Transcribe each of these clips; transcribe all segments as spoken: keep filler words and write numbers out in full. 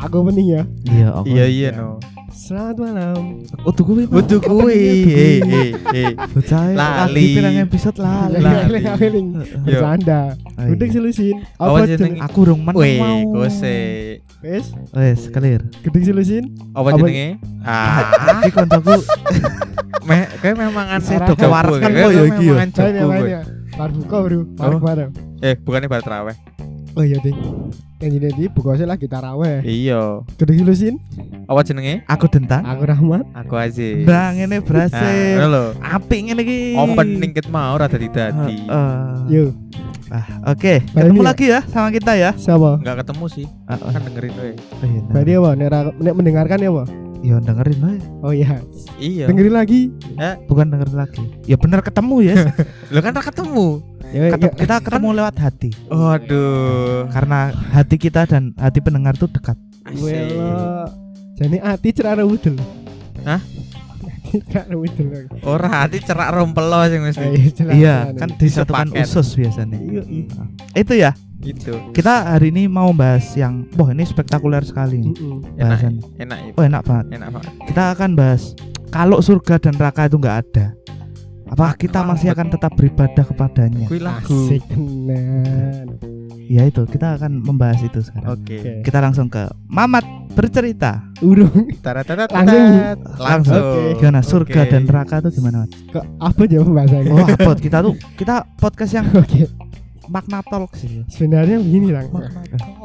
Aku mending ya. Iya, aku. Iya iya no. Selamat malam. Utuh kuwi. Utuh kuwi. Eh eh eh. Bocah lagi Lali. pirang episode lali. Lali lali. Bercanda. Ayo. Udah selusin. Apa Apa jeneng? jeneng? Aku rong meneng Weh, mau. kose. Wes, Wes, clear. gedeng selusin. Apa Apa- jenenge? Ah, Iki koncoku meh kayak memangan Sedo joku, kewareskan kayak kok ya iki ya. memangan joku, Banyak gue. banyak. Bar buka bro. Bar Oh. bareng. Eh, bukannya bar traweh. Oh iya ding. Yang jadi di buka lagi taraweh. Iya. Gedeng selusin. Apa jenenge? aku dentang. Aku Rahmat. Aku Aziz. Nah, ngene Nah, berhasil. ngono lho. Apik ngene iki. Opening ket mau ora dadi-dadi. Heeh. Yuk. Ah, oke. Balik Ketemu ya? lagi ya sama kita ya. Siapa? Enggak ketemu sih. Ah, oh. Kan dengerin we. Oh, iya, nah. Berarti apa? Nek ra- nek mendengarkan ya apa? Ya dengerin aja. Oh iya. Iya. Dengerin lagi. Bukan dengerin lagi. Ya bener ketemu ya. Lo kan ora ketemu. Ya, Ketep- ya. kita ketemu lewat hati. Waduh. Karena hati kita dan hati pendengar tuh dekat. Welo. Jadi ati cerara udel. Hah? Ati cerara udel. Ora hati cerak rompelo sing mesti. Ayo, jelas, Iya, jelas. kan disatukan Sepaket. usus biasanya. Iya, iya. Itu ya. Gitu. Kita hari ini mau bahas yang wah ini spektakuler sekali nih Mm-mm. Enak. bahasannya. Enak ya. Oh enak banget. Enak banget. Kita akan bahas kalau surga dan neraka itu nggak ada, apa kita masih akan tetap beribadah kepadanya? Kuwi lagu. Asik tenan. Ya itu kita akan membahas itu sekarang. Oke. Kita langsung ke Mamat bercerita. Urung. Taratat. Langsung. Langsung. Oke. Gimana surga Oke. dan neraka itu gimana? Mat? Kok apa jawab pembahasannya? Oh apa kita tuh kita podcast yang Oke. makna talk sih. Sebenarnya begini lang. Makna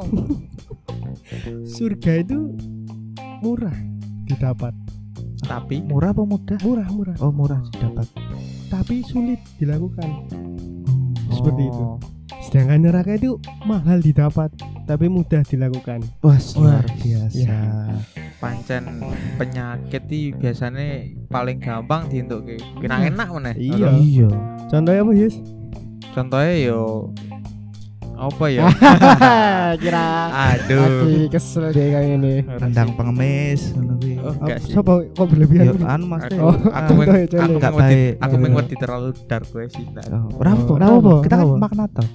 Surga itu murah didapat. Tapi murah apa mudah? Murah, murah. Oh murah didapat. Tapi sulit dilakukan. Oh. Seperti itu. Sedangkan neraka itu mahal didapat, tapi mudah dilakukan. Wah luar Wah, biasa. iya. pancen penyakit iki biasanya paling gampang dientukke. Kira enak meneh. Iya. Iya. Contohnya apa, Yus? Contohnya yo apa ya? Kira Aduh. lagi kesel deh kayak ini. Rendang pengemis ngono kuwi. Oh, enggak sih. Siapa kok berlebihan? Ya ini? anu Mas. Aku Oh, aku contoh meng- ya, contoh. aku Enggak mengwedi baik. aku Iya. mengwedi terlalu dark gue sih. Nah. Oh, ora apa, Ora ora apa. apa, Kita kan ora apa. makna talk.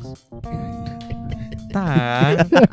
Tang.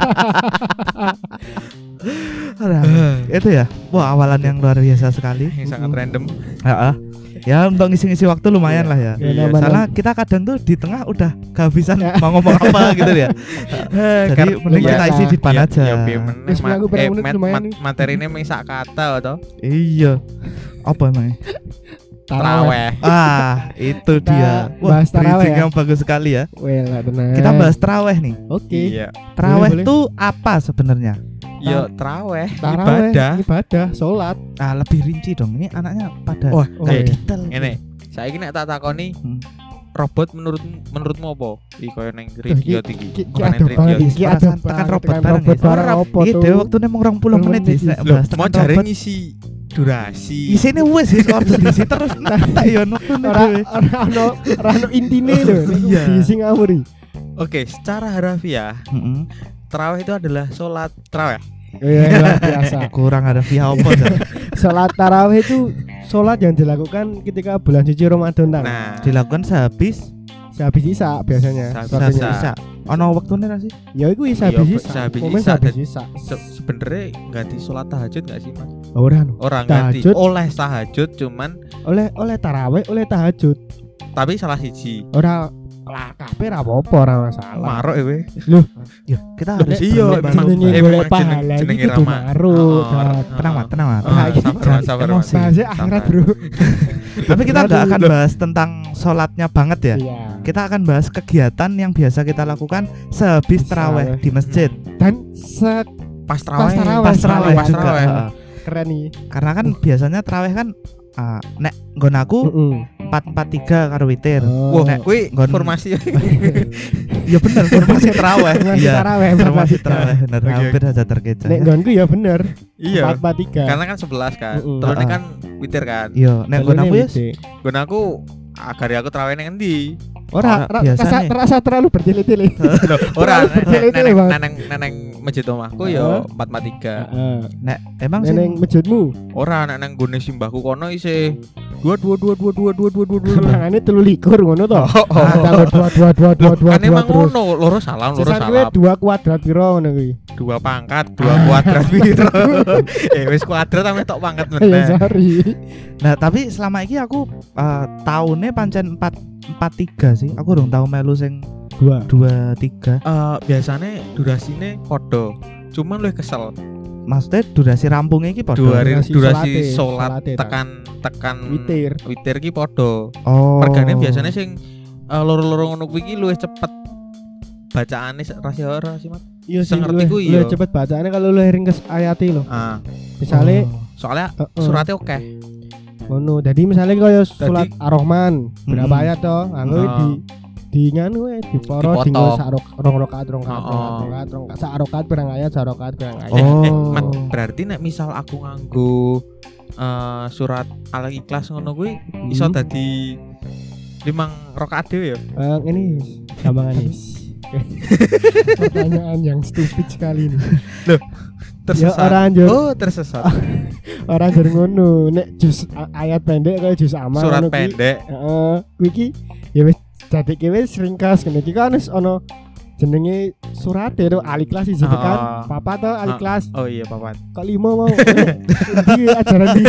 Alah, itu ya. Wah, awalan yang luar biasa sekali. Yang sangat random. Heeh. Ya untuk ngisi-ngisi waktu lumayan Iya. lah ya. Ya, Iya, nama- Soalnya kita kadang tuh di tengah udah kehabisan Ya. mau ngomong apa gitu ya. Jadi Karena- mending iya. kita isi di depan Iya, aja. iya, biar meneh Wis ma- mlaku berapa eh, menit mat- lumayan mat- nih. materinya mung sak kata toh. Iya. Apa emang? Traweh. Ah, itu Kita dia. bahas taraweh bridging ya. yang bagus sekali ya. Well, tenan. Kita bahas taraweh nih. Oke. Iya. Taraweh boleh. tuh apa sebenarnya? Yo traweh, Taraweh, ibadah. ibadah, sholat. Ah, lebih rinci dong. Ini anaknya pada Wah, Oh, kayak iya. detail. Ngene. Saiki nek tak takoni Hmm. robot menurut menurutmu apa? Iki koyo ning Iki- radio tinggi. Ki ki Bukan aduh ning banget radio. iki Perasaan aduh tekan banget, robot tekan bareng robot ya. bareng Ora, opo Iya, tuh. deh waktu ini mau rong puluh menit menit sih. iki. Loh, Bahas mau tekan jare robot. ngisi durasi. Isine wis wis order diisi terus tak yo nuktu Ora ora ono ora ono intine lho. Iya. Di sing ngawuri. Oke, secara harafiah, Heeh. tarawih itu adalah sholat tarawih. Iya, luar biasa. Kurang ada via apa Jan? Sholat tarawih itu sholat yang dilakukan ketika bulan suci Ramadan tang. Nah, Dilakukan sehabis Sehabis Isya biasanya. Sehabis Waktunya. Isya. Isa. Ono waktune ra sih? Ya iku Iya, sehabis Isya. sehabis Momen Isya, sehabis dan- Isya. se- sebenarnya ganti sholat tahajud nggak sih mas? Ora no. Orang ganti Tahajud. oleh tahajud cuman Oleh oleh tarawih, oleh tahajud. tapi salah siji. Ora lah kabeh ra apa-apa ora masalah. Marok ya we. Yo, kita harus Iya, berlebar. memang- jenenge eh, golek memang jeneng- pahala iki jenenge kudu Rama. marut. Oh, Dad. Tenang Mat, tenang Mat. Oh, Nah, iki sabar, jangan sabar, emosi. Bahasa akhirat, Bro. Tapi kita nggak akan bahas tentang sholatnya banget ya. Iya. Kita akan bahas kegiatan yang biasa kita lakukan sehabis taraweh Taraweh. di masjid. Dan se Pas tarawih. tarawih. Pas taraweh Pas juga. taraweh. Heeh. keren nih. Karena kan biasanya taraweh kan ah, nek nggon aku Heeh. empat empat tiga karo witir. Oh. Wah, Nek kuwi nggon- formasi. Ya bener formasi taraweh. Formasi Iya. taraweh, Formasi empat taraweh bener Oke. hampir saja terkecoh. Nek nggonku ya bener. Iya. empat empat tiga. Karena kan sebelas kan. Mm-mm. Terus ini Ah. kan witir kan. Iya, nek nggon aku ya Gun aku agar aku tarawih nang endi? Ora, Ora, ora biasa terasa, nih. terasa terlalu bertele-tele. Loh, ora Terlalu bertele-tele neneng banget. neneng neneng masjid omahku Heeh. ya empat empat tiga. Heeh. Nek emang sing Neng masjidmu. Ora nek nang gone simbahku kono isih dua dua dua dua dua dua dua dua dua. Mangane telu likur ngono to. Oh, oh. Ah, tambah dua dua dua dua dua Kan dua emang terus. ngono, loro salam, loro Sesar kuwi salam. dua kuadrat piro ngono kuwi. Dua pangkat, dua kuadrat piro. Eh wis kuadrat sampe tok pangkat Ya meneh. sorry. Nah, tapi selama ini aku uh, tahunnya pancen empat empat tiga sih. Aku urung tahu melu sing Dua. dua tiga. Eh biasane durasine padha. Cuman luwih kesel. Maksudnya durasi rampungnya iki padha. Dua hari Durasi durasi solate, salat solate, tekan tekan Witir. witir ki padha. Oh. Mergane biasanya sing uh, loro-loro ngono kuwi ki luwih cepet bacaane rasio ora sih Mat. Iya sih. Sing ngerti ku Lu iya. cepet bacaane kalau lu ringkes ayate lho. Ah, Misale Oh. soalnya Heeh. suratnya oke. ngono. Jadi misalnya kaya surat Ar-Rahman berapa Hmm. ayat to? Anggo Heeh. di di nganu wae di poro Dipoto. dinggo sak rok- rong rakaat rong rakaat Heeh. rong rakaat rong rakaat sak rakaat pirang ayat sak rakaat pirang ayat. Eh, eh, Oh. Mat, berarti nek misal aku nganggo eh, surat Al-Ikhlas ngono kuwi Hmm. iso dadi limang rakaat dhewe ya. Eh, ini gampangan ini. Pertanyaan yang stupid sekali ini. Ya Tersesat. orang anjur, Oh, tersesat. orang anjur ngono. Nek jus a- ayat pendek kaya jus amal Surat ngono kuwi. pendek. Heeh, kuwi iki ya wis dadekke wis ringkas ngene iki kan wis ana jenenge surat itu Al-Ikhlas iki kan. Ah. Papa to Al-Ikhlas. Oh iya, papat. Kok lima mau. Iki ajaran iki.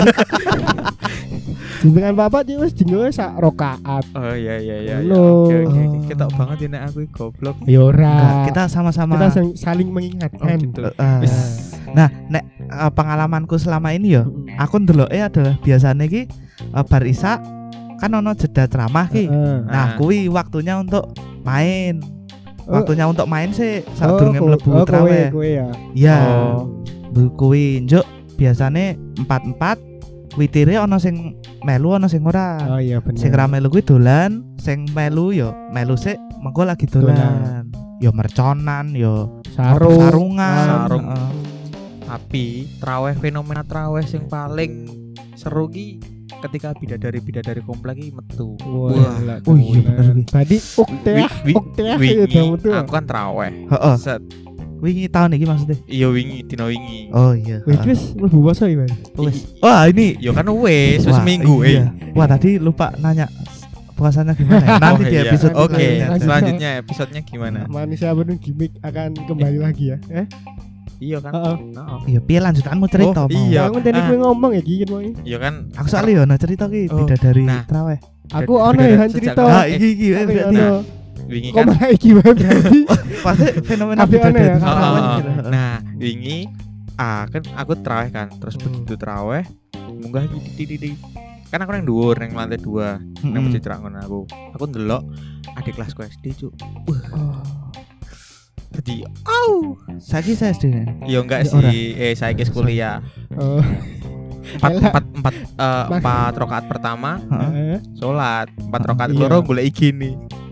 Jenengan papa iki wis dinggo sak rakaat. Oh iya iya iya. iya. Halo. Oke oke. Oh. Ketok banget ya nek aku iki goblok. Ya ora. Enggak, kita sama-sama. kita sing- saling Oh mengingatkan. gitu. Uh, Wis. nah, nek uh, pengalamanku selama ini yo, Heeh. aku ndeloke adalah biasanya ki uh, bar isya kan ono jeda ceramah ki. Heeh. Nah, Ah. kuwi waktunya untuk main. Oh. Waktunya untuk main sih saat Oh, durunge ko- mlebu oh, kowe traweh. kowe ya. Iya. Oh. Bu- Kuwi njuk biasane empat empat witire ono sing melu ono sing ora. Oh iya bener. Sing ra melu kuwi dolan, sing melu yo melu sik mengko lagi dolan. Yo merconan, yo sarung. sarungan. Sarung. Heeh. Tapi traweh fenomena traweh sing paling seru ki ketika bidadari-bidadari komplek iki metu. Wah, Wah. Oh iya, bener kuwi. Tadi ukteah, Wi- wi- ukteah wingi itu betul. aku kan traweh. Heeh. Set. Wingi tahun iki maksudnya. Iya wingi dina wingi. Oh iya. Wih, heeh. wis mlebu puasa iki, Mas. Wes. Wah, ini Ya kan wis wis Wah, minggu iya. eh. Wah, tadi lupa nanya puasanya gimana ya? Nanti Oh, di iya. episode Oke, selanjutnya. selanjutnya episodenya gimana? Manusia penuh gimmick akan kembali lagi ya. Eh? Iya kan? Heeh. Heeh. Iya, piye lanjutanmu cerita Oh, mau? iya. Aku tadi Ah. kowe ngomong ya iki mau. Iya kan? Aku soalnya ya ono cerita ki Oh, bidadari nah. traweh. Aku Beda- ono beda ya sejak cerita. kapan? Ah, iki iki eh, Tapi berarti. ono. Wingi Kok kan. malah iki wae berarti. Pasti fenomena Tapi ono ya, bidadari Kak. traweh Heeh. gitu. Nah, wingi ah kan aku traweh kan. Terus Hmm. begitu traweh munggah di di di. Kan aku nang dhuwur nang lantai dua. Nang Mm-mm. masjid Rangon aku. Aku ndelok adik kelasku S D, Cuk. Oh. Jadi, au. Saiki saya S D nih. Iya enggak Ya, ora. sih. Eh, saya ke kuliah. Oh. Empat Elah. empat empat eh, empat rakaat pertama Heeh. Eh. sholat, empat rakaat Iya. keloro golek iki nih.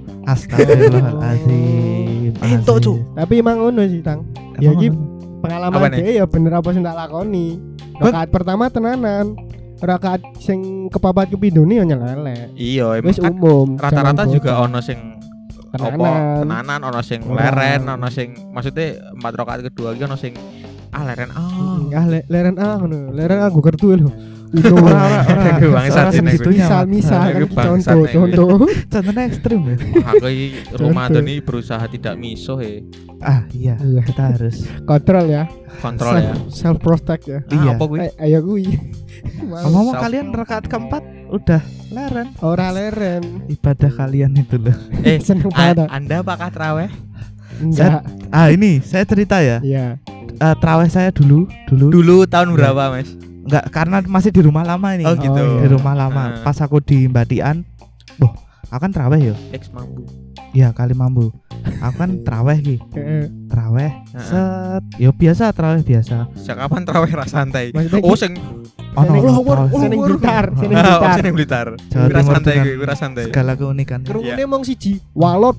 Astagfirullahalazim. Entuk, Cuk. Tapi emang ngono sih, Tang. Ya iki pengalaman Apa nih? dia ya bener apa sing tak lakoni. Rakaat pertama tenanan. Rakaat sing kepapat kepindone ya nyelelek. Iya, emang Wis kan umum. rata-rata zaman juga bocah. ono sing apa Tenanan. tenanan, ono sing Ora. leren, ono sing maksudnya empat rakaat kedua iki ono sing ah leren ah. Ah, le- leren ah ngono. Leren aku kertu lho. Itu Ora, ora, ora. Aku bangsat Ora sih, nek segitunya, misal Mat. misal kan Aku iki bangsat, contoh nek contoh. Contohnya ekstrim ya. Wah, aku iki Ramadan ini berusaha tidak misuh ya. Ah, iya. Iya. Kita harus. Kontrol ya. Kontrol ya. Self protect ya. Ah, Iya. apa kuwi? Eh, ayo kuwi. Ngomong Self- kalian rakaat keempat udah leren Ora leren. ibadah kalian itu loh. Eh, Seneng a- banget. Anda apakah traweh? Enggak. Ah, ini saya cerita ya. Iya. Eh, traweh saya dulu, dulu. Dulu tahun berapa, Mas? Enggak, karena masih di rumah lama ini. Oh, gitu. Oh, Di iya. rumah lama. Ah. Pas aku di Mbatian, boh, aku kan traweh ya. Ex mambu. Iya, kali mambu. Aku kan traweh ki. Heeh. Traweh. Heeh. Set. Ya biasa traweh biasa. Sejak kapan traweh ra santai? Maksudnya Oh, ki- sing Ono Seneng- ono Oh, traweh. oh, seneng gitar, seneng Ah, oh, gitar. seneng Blitar. Jawa Wira Timur santai dengan kuwi, wira santai. Segala keunikan. Kerungune Iya. mong siji. Walot.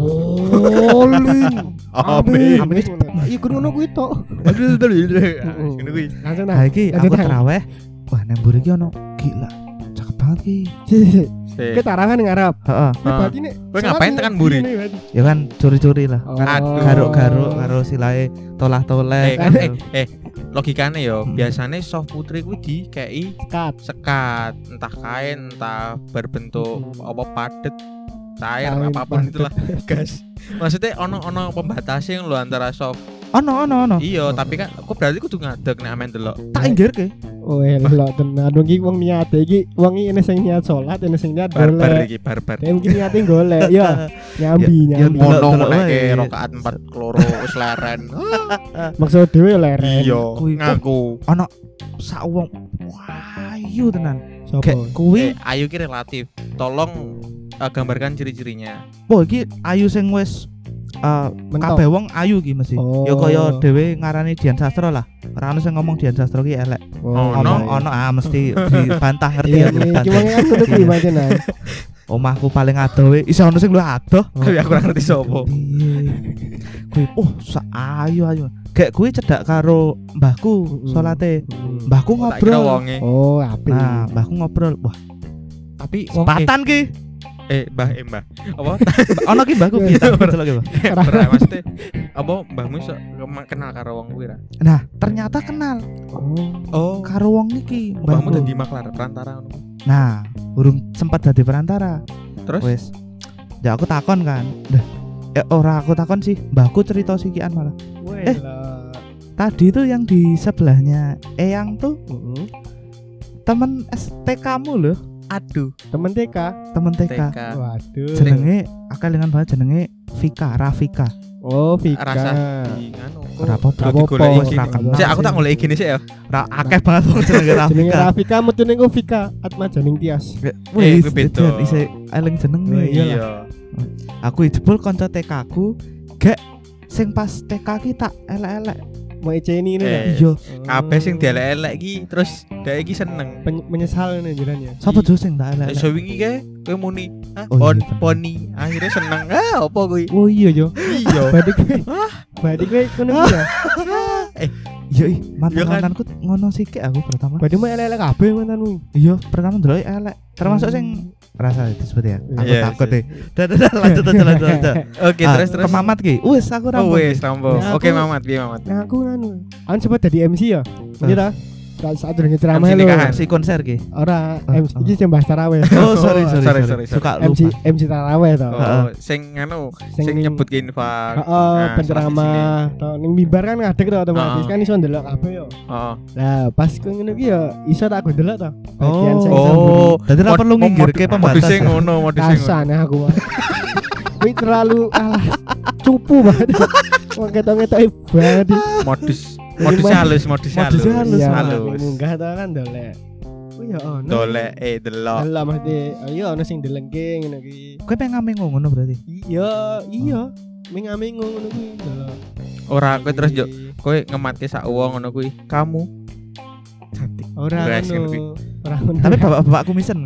Bowling. Amin. Amin. Iya kerungono kuwi tok. Aduh, aduh, aduh. Ah, ngono kuwi. Langsung Nah, nah. iki Lanjut, aku Kang. traweh. Wah, nang mburi iki ono gila. Cakep banget ki. Kita tarawih ning ngarep. Heeh. Kowe Ah. berarti nek Kowe ngapain tekan mburi? Ya kan curi-curi lah. Aduh. Garuk-garuk karo silahe tolah-toleh. Eh kan eh, gitu. eh logikane yo Hmm. biasane soft putri kuwi dikei Kat. sekat, entah kain, entah berbentuk apa padet, cair Kain apapun padet. itulah, gas. Maksudnya ono ono pembatasnya yang lo antara soft. Ono ono ono. Iya, tapi kan aku berarti kudu ngadeg nek amen delok. Tak inggirke. Oh elok tenan dong iki wong niat iki wong iki enes sing niat salat enes sing niat Barbar golek. iki barbar. Kayak mungkin niate golek ya nyambi Ya- ya nyambi. delok- Mono delok nek wae. rakaat empat kloro wis leren. Maksud dhewe ya leren. Iya, Kuwi. ngaku. Ono sak wong wayu tenan. Sopo? Kayak Eh, kuwi, ayu ki relatif. Tolong eh, gambarkan ciri-cirinya. oh iki ayu sing wis uh, Mentok. kabeh wong ayu ki mesti. Oh. Ya kaya dhewe ngarani Dian Sastro lah. Ora ono sing ngomong Dian Sastro ki elek. Oh, Ono no. ono ah mesti dibantah ngerti Iya, aku. iki bantah. wong kan kudu kuwi pancen. Omahku paling adoh iso ono sing luwih adoh. Tapi aku ora ngerti sapa. Piye? Kuwi oh sak ayu ayu. Kayak kuwi cedak karo mbahku Mm-mm. salate. Hmm. Mbahku Tak kira ngobrol. wonge. Oh, apik. Nah, mbahku ngobrol. Wah, Tapi wong patan ki. eh Mbah eh Mbah. Apa? Ono ki mbahku piye tak delok ki, Mbah. Ora maksudnya apa mbahmu iso kema- kenal karo wong kuwi ra? Nah, ternyata kenal Oh. Oh, karo wong iki mbahmu mbahku. dadi maklar perantara ngono. Nah, urung sempat dadi perantara. Terus Wes. Ya aku takon kan. Dah. Eh ora aku takon sih, mbahku cerita sikian malah. Eh. Tadi tuh yang di sebelahnya Eyang tuh Heeh. temen S T K-mu loh, aduh, Temen T K. temen T K. T K. Waduh. Jenenge akalingan banget jenenge Vika, Rafika. Oh, Vika. rasa di nganu. Ora apa-apa. Kalau digoleki Apa-apa. gini. Ora kenal Sik aku tak sih. goleki gini sih ya. Ra akeh banget wong jenenge Jenenge Rafika. Rafika metune ku Vika Atmajaning Tias. Wis kuwi beda. jan isih eling jeneng Oh, nih. iya. Iya. Aku jebul kanca T K ku gek sing pas T K ki tak elek-elek. Mau eceni ini Eh. lah. Iya. Kabeh sing dielek-elek iki terus dhek iki seneng. Pen- menyesal nih jenenge. Sapa jo sing tak elek-elek? Iso wingi kae kowe muni, "Hah, Oh, iya, pon bener. poni." Akhirnya seneng. Ah, apa kuwi? Oh iya yo. Iya. Berarti kowe. Berarti kowe ngono ku ya. Iya ih, Iya kan? mantan-mantanku ngono sithik aku pertama. Berarti mau elek-elek kabeh mantanmu. Iya, pertama ndelok elek. Termasuk sing rasa itu seperti ya. Aku Iya, takut iya. deh. Dah dah dah, lanjut aja lanjut aja. Oke, Ah, terus terus. ke Mamat ki. Wes aku Oh rampung. wes, Rambo. Nah, Oke, aku- Mamat, piye Mamat? Nah aku nganu. Aku sempat jadi M C ya. Iya ta? Saat saat durunge ceramah M C lho. nikahan. Si konser ki. Ora Oh, M C oh. iki sing bahas tarawih. Oh, sorry sorry sorry, sorry. sorry, sorry. Suka M C lupa. M C tarawih to. Oh, Heeh. sing nganu, Sing sing ning- nyebut ke infak. Heeh, Nah, penceramah to ning mimbar kan ngadeg to otomatis Heeh. kan iso ndelok kabeh yo. Heeh. Lah pas kowe ngono ki ya iso tak go ndelok to. Bagian sing Oh. sambung. Dadi ora Mod- perlu mod- nginggirke mod- pembatas. modusnya ngono, modusnya ngono. Rasane aku mah. Kuwi terlalu alah cupu banget. Wong ketok-ketok banget. Modus, Jadi modusnya mas- halus, modusnya halus. modusnya halus, Iya, halus. munggah to kan dolek. Oh ya ono. Dolek eh delok. Lah mesti ayo ono sing delengke ngono ki. Kowe pengen ngame ngono berarti. Iya, iya. Mengamingu ngono kuwi delok. Ora kowe terus yo kowe ngematke sak wong ngono kuwi. Kamu cantik. Ora Guys, ngono kuwi. ngono. Ora ngono. Tapi bapak-bapakku misen.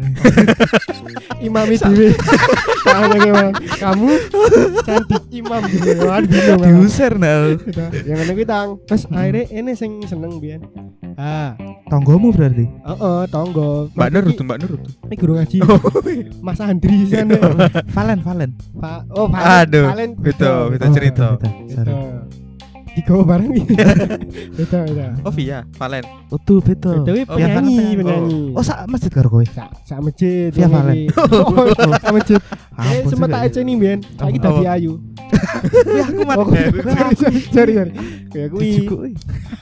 imami dhewe. Kamu gimana? Kamu cantik imam dhewe. Waduh bingung. aku. Diusir nah. Yang ngono kuwi tang. Terus akhirnya ini sing seneng biyen. Ah, Tonggomu berarti. heeh, tonggo. Mbak Nur Iki- tuh, Mbak Nur tuh. Ini guru ngaji. Mas Andri sana. Valen, Valen. Pak, oh Valen. Aduh, Valen beda, beda Oh, cerita. beda, beda. Sorry. Digawa bareng iki. Beda, beda. Oh iya, Valen. Utuh beda. Beda kuwi Oh, penyanyi, Valen. penyanyi. Oh, sak masjid karo kowe. sak sak masjid. Via yang Valen. ini. Oh, sak masjid. Eh, Ampun sempat juga tak ya. eceni ben. Saiki Oh. dadi ayu. Wih, aku mat. Oh, sorry, sorry, sorry, sorry. Kayak kuwi, Cukup, wih.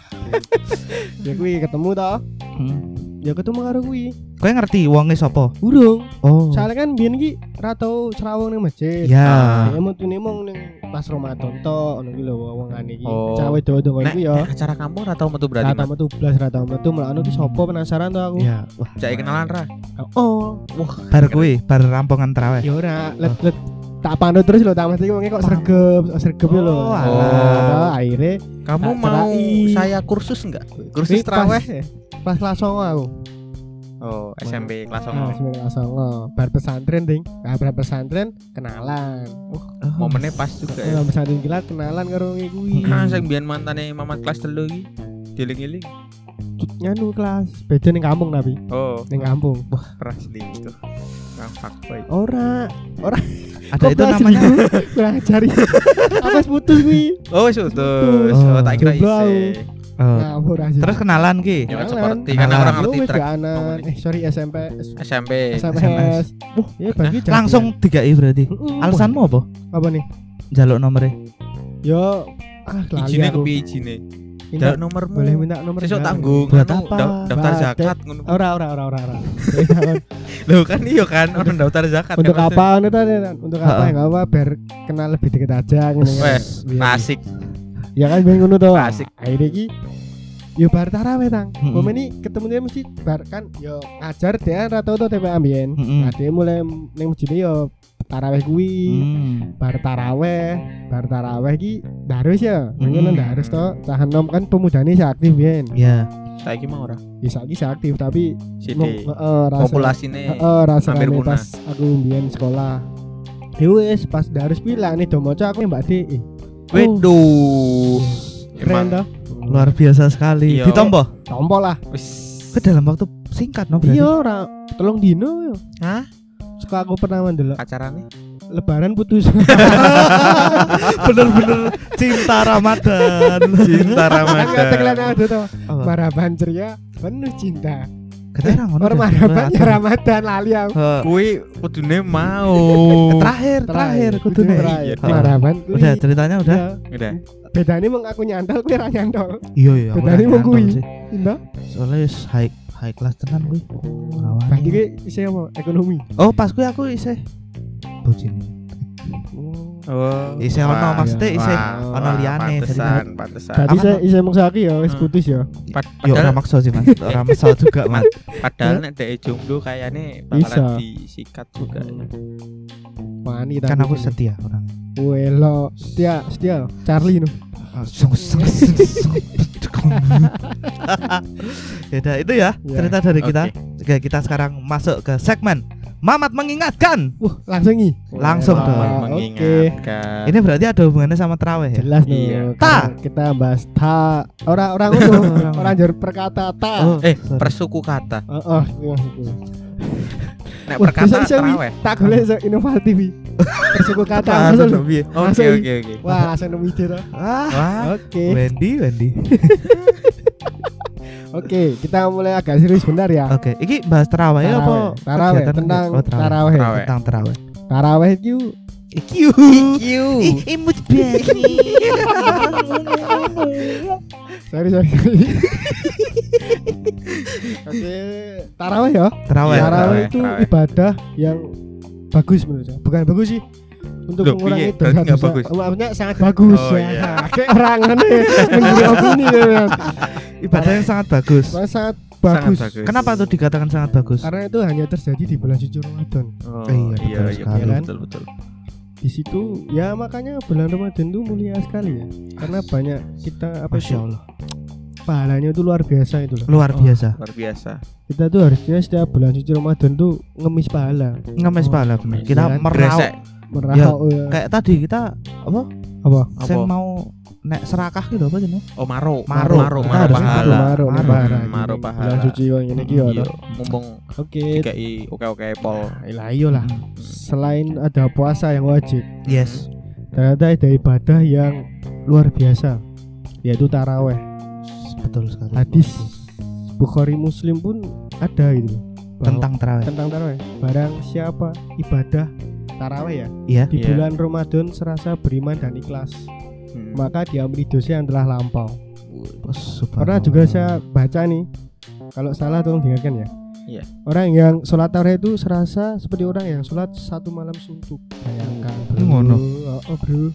ya kuwi ketemu toh. Hmm. Ya ketemu karo kuwi. Kowe ngerti wonge sapa? Urung. Oh. Soalnya kan biyen iki ra tau serawung ning masjid. Ya. Ya mutune mung ning pas Ramadan tok ngono kuwi lho wong-wongane iki. Oh. Cawe dodo ngono Nek kuwi ya. nek acara kamu ora tau metu berarti. Rata Mat. metu blas rata metu melakno ki sapa penasaran to aku. Ya, wah. Cak kenalan ra. Oh, Bar kuwi, bar rampungan traweh. ya ora let let tak pandut terus lho tak mesti wonge kok sregep, sregep lho. Oh, alah. Akhirnya Kamu Tak mau cerai. saya kursus enggak? Ini Kursus pas- traweh. pas kelas songo aku. Oh, S M P kelas Nah, songo. sembilan kelas songo. Bar pesantren ding. Nah, bar pesantren kenalan. Oh, Momennya pas juga ya. Bar pesantren kilat kenalan karo wong kuwi. Ah, sing biyen mantane Mamat kelas telu iki. Dieling-eling. Nyanu kelas beda ning kampung tapi Oh, ning kampung. keras li itu. orang fuckboy. Ora, ora. Ada itu namanya. Kurang cari. Apa putus kuwi? Oh, wis putus. Oh, Oh, tak kira jomblo. isi. Oh. Ngawur aja. Terus kenalan ki. Ya Kenalan. seperti Kenalan. karena orang Lu ngerti wis track ganan. komunikasi. Eh, sorry S M P. S M P. S M S M S. S. Wah, ya bagi jadi. Langsung tiga i berarti. Mm-mm. Alasanmu apa? apa nih? Jaluk nomornya. Yo, ah lali Ijine aku. kepiye ijine? Minta- Jaluk nomormu. Boleh minta nomor. Sesuk enggak? tanggung Buat anu, apa? da- daftar Buat- zakat ngono. Ora ora ora ora ora. Loh kan iya kan ono daftar zakat. Untuk kan, apa anu tadi? Untuk apa? Ha-ha. Enggak apa biar kenal lebih dekat aja ngene. Wes, asik. Ya kan ben ngono to. Asik. Akhirnya iki yo bar tarawih tang. Mm-mm. Pemain ini ketemu dia mesti bar kan yo ngajar dia rata-rata T P A ambien. Mm-mm. Nah, dia mulai ning masjid yo tarawih kuwi. Hmm. Bar tarawih, bar tarawih iki darus ya. Mm-mm. Ngono darus to. Cah enom kan pemudane si aktif biyen. Ya. Saiki mau ora? Ya saiki si aktif tapi Sithik. heeh rasa Populasine heeh rasa hampir rame punah. pas aku biyen sekolah. Ya wis pas darus bilang nih do maca aku Mbak D. Weduh. Keren toh. Luar biasa sekali. Iya. Ditompo. Tompol lah. Wis. Ke dalam waktu singkat no berarti. Iya ora telung dino yo. Hah? Suka aku pernah mendelok Pacarane? lebaran putus. Bener-bener cinta Ramadan. Cinta Kan tagline ada tuh. Apa? Maraban ceria penuh cinta. Keterang ngono. Orang dah. maraban ya Kelihatan. Ramadan lali aku. Heeh. Kuwi kudune mau. Terakhir, terakhir kudu Kudune nih. terakhir. Iya. Maraban kuwi. Udah ceritanya udah. Ya, Udah. bedane mung aku nyantol kuwi ra nyantol. Iya iya. aku Bedane udah mung nyantol kuwi. sih. Indah. Soalnya wis high high class tenan kuwi. Rawani. Berarti ki isih apa? Ekonomi. Oh, pas kuwi aku isih bojine. Oh. Isih ono, Wah, maksudnya isih wah, ono wah, liyane, jadi Pantesan, pantesan. Berarti Apa saya no? isih mung saiki ya wis Hmm. putus ya. Pad- Yo ora Padahal, maksa sih Mas. Ora maksa juga, Mas. padahal nek dhek jomblo kayaknya bakalan Bisa. disikat juga. Wani Kan aku setia orangnya. Welo, setia, setia. Charlie no. Ya udah itu ya Ya. cerita dari kita. Oke. Oke, kita sekarang masuk ke segmen Mamat mengingatkan. Wah, langsung nih. Langsung Wah, dong. Oke. Mengingatkan. Ini berarti ada hubungannya sama terawih ya? Jelas nih. Iya. Ta. Kita bahas ta. Orang-orang itu Orang. orang jar perkata ta. Oh, Eh, sorry. persuku kata. Heeh. Iya. Nek Wah, perkata bisa-bisa, Wi. terawih. Tak golek so inovatif. Wi. Bersuku kata Apa, langsung. Sono, piye? Oke, Langsung. oke, oke. Wah, langsung nemu ide to. Ah, Wah, Oke. Wendy, Wendy. Oke, kita mulai agak serius bentar ya. Oke, iki bahas terawih apa? Tarawih kegiatan? tentang Oh, terawih. tarawih. Tarawih. Tentang terawih. Tarawih itu Ikiu. Ikiu. Imut bani. sorry sorry. sorry. Oke, tarawih ya. Terawih. Iya, Tarawih tarawih, itu tarawih. ibadah yang bagus menurut saya. Bukan bagus sih. Untuk Loh, mengurangi piye? Berarti nggak dosa-dosa. bagus? Maksudnya sangat bagus Oh, ya. iya. Kayak orang aneh menjadi opini ya. Ibadah yang sangat bagus. Sangat Sangat bagus. bagus. Kenapa tuh dikatakan sangat bagus? Karena itu hanya terjadi di bulan suci Ramadan. Oh, Iya, iya, betul iya, sekali. betul, betul, betul. Di situ ya makanya bulan Ramadan itu mulia sekali ya. Karena banyak kita apa Masya itu Allah. pahalanya itu luar biasa itu loh. Luar Oh, biasa. Luar biasa. Kita tuh harusnya setiap bulan suci Ramadan tuh ngemis pahala, Ngemes Oh, pahala bener. Kita iya. meraup. Gresek. merahau ya. Kayak tadi kita apa? apa? Saya Apa? mau nek serakah gitu apa jenenge? Oh, maro. Maro. Maro, Kita maro harus pahala. Maro, maro, Maro. maro, Maro Bulan pahala. suci yang ini iki Iya, ya. mumpung Oke. dikai oke-oke pol. Lah iya lah. Hmm. Selain ada puasa yang wajib, Yes. ternyata ada ibadah yang luar biasa, yaitu taraweh. Betul sekali. Hadis Bukhari Muslim pun ada gitu loh, bahwa- Tentang terawih. tentang taraweh. Barang siapa ibadah taraweh ya Iya. di Iya. bulan Ramadan serasa beriman dan ikhlas, Hmm. maka diampuni dosa yang telah lampau. Oh, subhanallah. Pernah juga saya baca nih, kalau salah tolong diingatkan ya. Iya. Orang yang sholat tarawih itu serasa seperti orang yang sholat satu malam suntuk. Bayangkan bro. Ngono. Oh, oh, bro.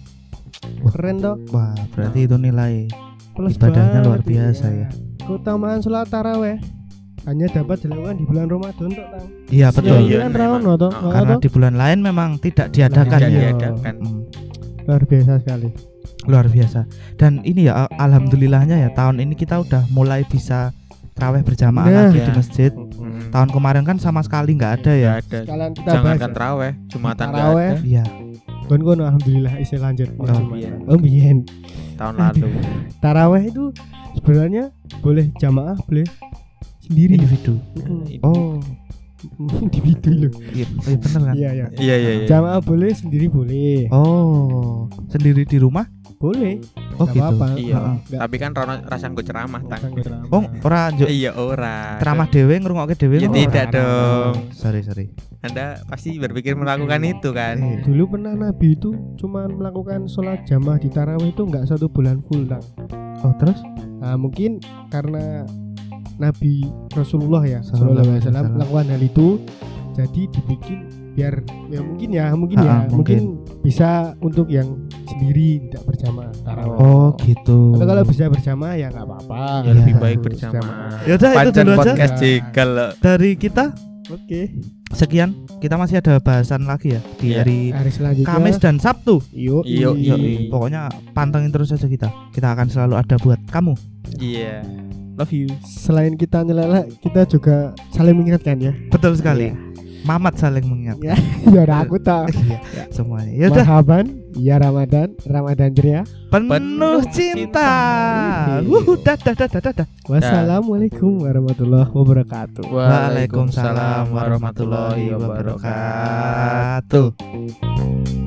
Keren toh. Wah, berarti itu nilai Plus ibadahnya banget luar biasa ini ya. Keutamaan sholat tarawih hanya dapat dilakukan di bulan Ramadan toh, Tang. Iya betul. Iya, Kan memang. Ramadan toh. Oh, Oh, Karena toh. di bulan lain memang tidak diadakan Nah, ya. iya. diadakan. Hmm, Luar biasa sekali. luar biasa. Dan ini ya al- alhamdulillahnya ya tahun ini kita udah mulai bisa tarawih berjamaah Nah. lagi Ya. di masjid. Hmm. Tahun kemarin kan sama sekali nggak ada ya. Nggak ada. Sekalian kita Jangankan bahas. terawih, Jumatan nggak Taraweh. ada. Iya. Kon kon alhamdulillah isi lanjut. Oh, Jumatan. iya. Oh, biyen. Tahun lalu. Tarawih itu sebenarnya boleh jamaah, boleh sendiri. Individu. Mm-mm. Oh, individu loh. Iya, oh, iya bener kan? Iya iya. Iya iya iya. Jamaah boleh, sendiri boleh. Oh, sendiri di rumah? Boleh. Oh Nggak gitu. apa-apa. Iya. Heeh. Tapi kan rono rasa nggo ceramah tang. Oh, ora njuk Iya ora. ceramah dhewe ngrungokke dhewe. Ya ngono? tidak Ora, dong. Sorry, sorry. Anda pasti berpikir melakukan itu kan. Iya. Dulu pernah Nabi itu cuma melakukan sholat jamaah di tarawih itu nggak satu bulan full tang. Oh, terus? Nah, mungkin karena Nabi Rasulullah ya Sallallahu Sallallahu Alaihi alaihi Wasallam wasallam. melakukan hal itu, jadi dibikin biar ya mungkin ya mungkin Ha-ha, ya mungkin. mungkin bisa untuk yang sendiri tidak berjamaah tarawih. Oh, gitu. Atau kalau bisa berjamaah ya nggak apa-apa. Ya Iya. lebih baik Terus berjamaah. Ya udah itu Pacan dulu aja podcast jegal loh. dari kita. Oke. Sekian, kita masih ada bahasan lagi ya di Iya. hari Hari selanjutnya Kamis dan Sabtu. Yuk. Yuk, Yoi. Yoi. Pokoknya pantengin terus aja kita. Kita akan selalu ada buat kamu. Iya. Love you. Selain kita nyelelek, kita juga saling mengingatkan ya. Betul sekali. Mamat saling mengingat. Ya, ya udah aku tak. Iya, semuanya. Ya udah, Marhaban, ya Ramadan, Ramadan ceria. penuh Penuh cinta. cinta. Wuh, dadah dadah dadah. Wassalamualaikum warahmatullahi wabarakatuh. Waalaikumsalam warahmatullahi wabarakatuh.